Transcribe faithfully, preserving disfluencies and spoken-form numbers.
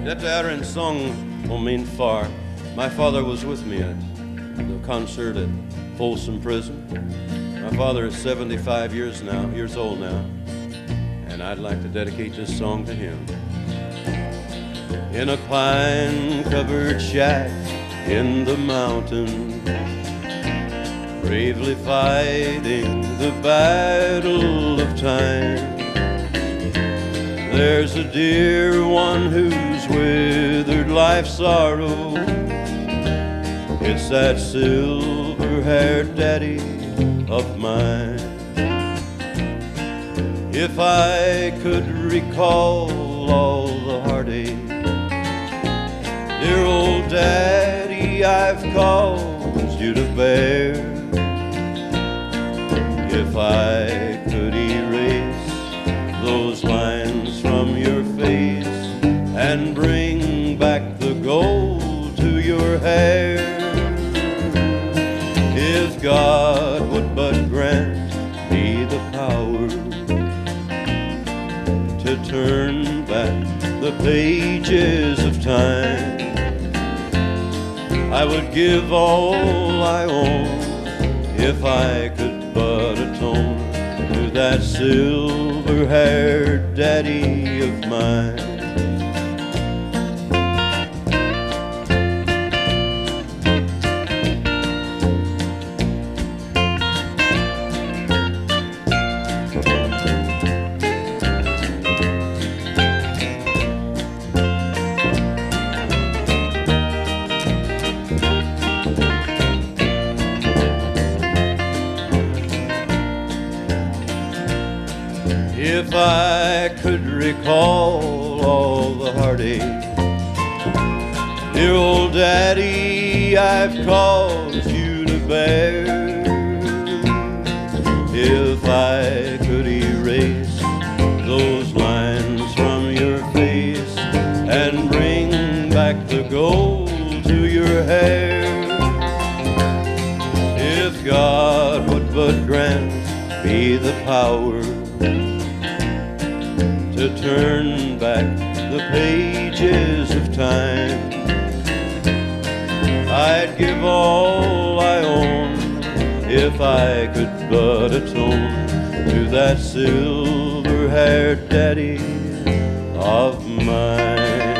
That Aaron song won't mean far. My father was with me at the concert at Folsom Prison. My father is seventy-five years now, years old now, and I'd like to dedicate this song to him. In a pine-covered shack in the mountains, bravely fighting the battle of time, there's a dear one who's withered life's sorrow. It's that silver-haired daddy of mine. If I could recall all the heartache, dear old daddy, I've caused you to bear. If I could erase those lines from your face and bring back the gold to your hair, if God would but grant me the power to turn back the pages of time, I would give all I own if I could but atone to that silver-haired daddy of mine. If I could recall all the heartache, dear old daddy, I've caused you to bear. If I could erase those lines from your face and bring back the gold to your hair, if God would but grant me the power to turn back the pages of time, I'd give all I own if I could but atone to that silver-haired daddy of mine.